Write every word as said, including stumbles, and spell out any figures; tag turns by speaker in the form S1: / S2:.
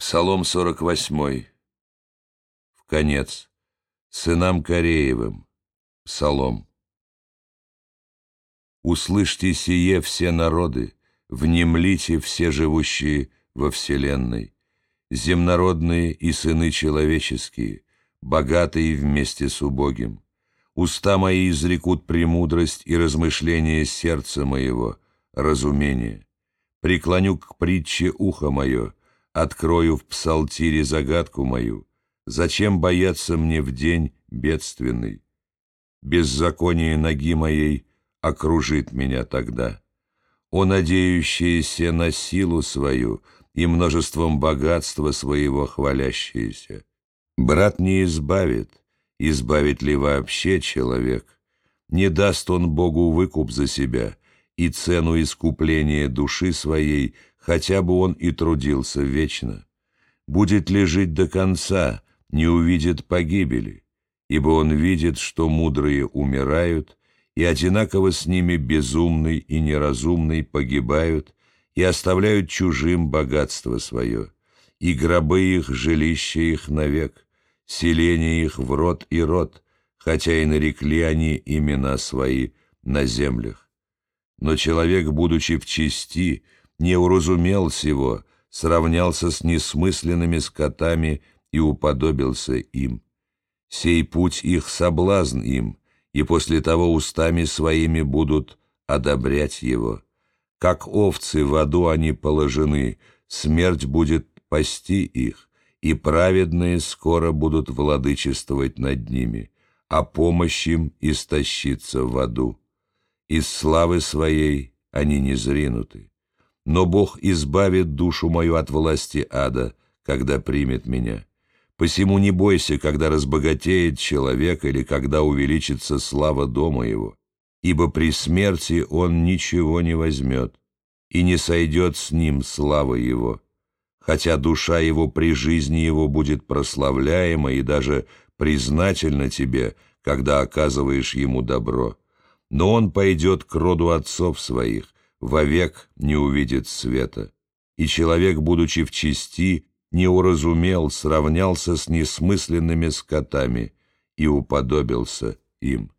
S1: Псалом сорок восьмой. В конец. Сынам Кореевым. Псалом. Услышьте сие все народы, внемлите все живущие во вселенной, земнородные и сыны человеческие, богатые вместе с убогим. Уста мои изрекут премудрость и размышление сердца моего, разумение. Преклоню к притче ухо мое, открою в псалтире загадку мою. Зачем бояться мне в день бедственный? Беззаконие ноги моей окружит меня тогда. О, надеющиеся на силу свою и множеством богатства своего хвалящиеся! Брат не избавит, избавит ли вообще человек? Не даст он Богу выкуп за себя и цену искупления души своей, хотя бы он и трудился вечно. Будет ли жить до конца, не увидит погибели, ибо он видит, что мудрые умирают, и одинаково с ними безумный и неразумный погибают и оставляют чужим богатство свое, и гробы их, жилище их навек, селение их в род и род, хотя и нарекли они имена свои на землях. Но человек, будучи в чести, не уразумел сего, сравнялся с несмысленными скотами и уподобился им. Сей путь их соблазн им, и после того устами своими будут одобрять его. Как овцы в аду они положены, смерть будет пасти их, и праведные скоро будут владычествовать над ними, а помощь им истощится в аду. Из славы своей они не зринуты. Но Бог избавит душу мою от власти ада, когда примет меня. Посему не бойся, когда разбогатеет человек или когда увеличится слава дома его, ибо при смерти он ничего не возьмет, и не сойдет с ним слава его, хотя душа его при жизни его будет прославляема и даже признательна тебе, когда оказываешь ему добро. Но он пойдет к роду отцов своих, вовек не увидит света. И человек, будучи в чести, не уразумел, сравнялся с несмысленными скотами и уподобился им.